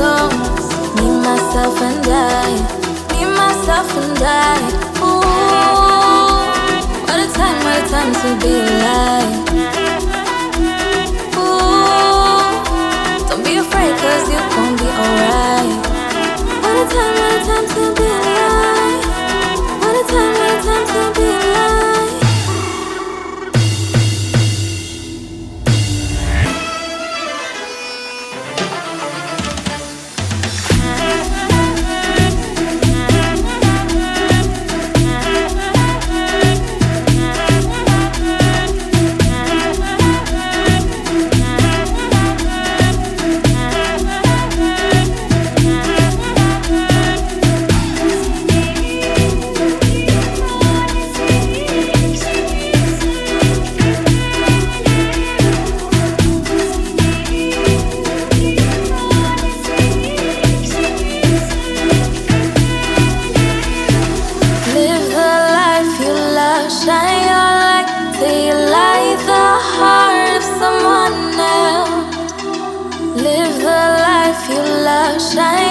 soul. Me, myself, and I. Me, myself, and I. Ooh, what a time to be alive. Ooh, don't be afraid, 'cause you gon' be alright. What a time to be alive. What a time to be alive. Shine your light till you light the heart of someone else. Live the life you love. Shine